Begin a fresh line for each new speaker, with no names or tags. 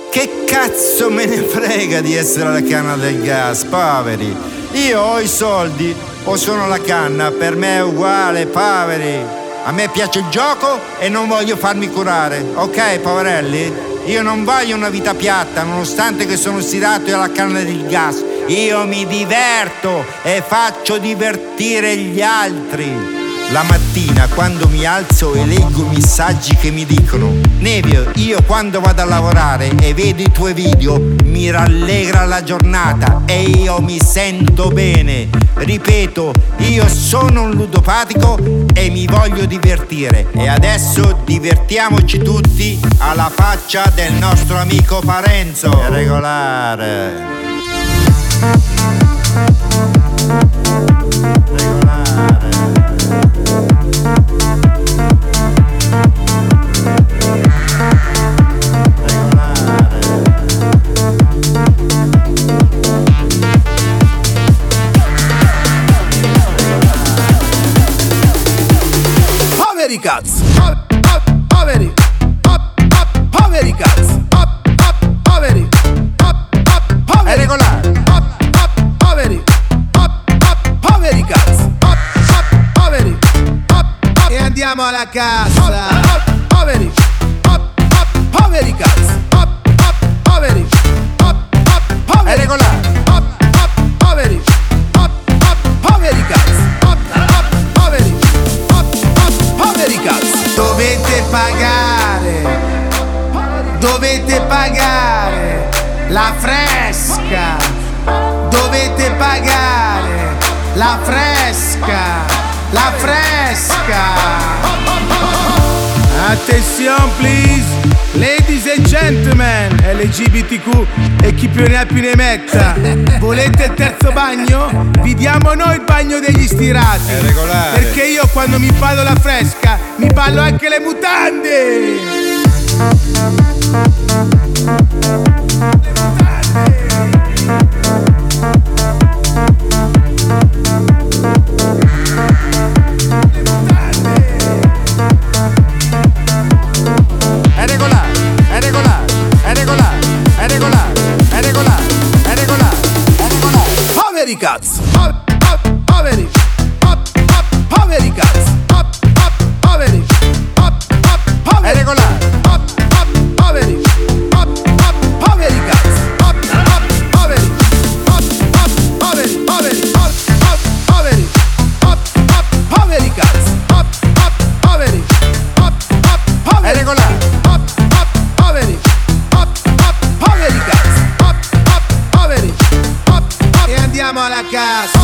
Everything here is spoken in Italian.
Che cazzo me ne frega di essere alla canna del gas, poveri. Io ho i soldi o sono la canna, per me è uguale, poveri. A me piace il gioco e non voglio farmi curare, ok, poverelli? Io non voglio una vita piatta, nonostante che sono stirato alla canna del gas. Io mi diverto e faccio divertire gli altri. La mattina quando mi alzo e leggo i messaggi che mi dicono: Nevio, io quando vado a lavorare e vedo i tuoi video mi rallegra la giornata e io mi sento bene. Ripeto, io sono un ludopatico e mi voglio divertire. E adesso divertiamoci tutti alla faccia del nostro amico Parenzo. È regolare.
Poveri cazzo, poveri, poveri cazzo, poveri,
È regolare.
poveri, poveri cazzo, poveri, e andiamo alla cassa. Poveri, poveri cazzo, poveri,
È regolare.
poveri, poveri cazzo, poveri, poveri cazzo. Dovete pagare la fresca, dovete pagare la fresca, la fresca. Attention please, ladies and gentlemen, LGBTQ e chi più ne ha più ne metta. Volete il terzo bagno? Vi diamo noi il bagno degli stirati.
È regolare.
Perché io quando mi ballo la fresca mi ballo anche le mutande.
È regolare, è regolare, è regolare, è regolare, è regolare, è regolare, è regolare.
Poveri cazzo, poveri, poveri cazzo, poveri,
È regolare.
poveri, poveri cazzo, poveri, poveri, poveri, poveri, poveri cazzo, poveri,
È regolare.
poveri, poveri cazzo, poveri, e andiamo alla casa.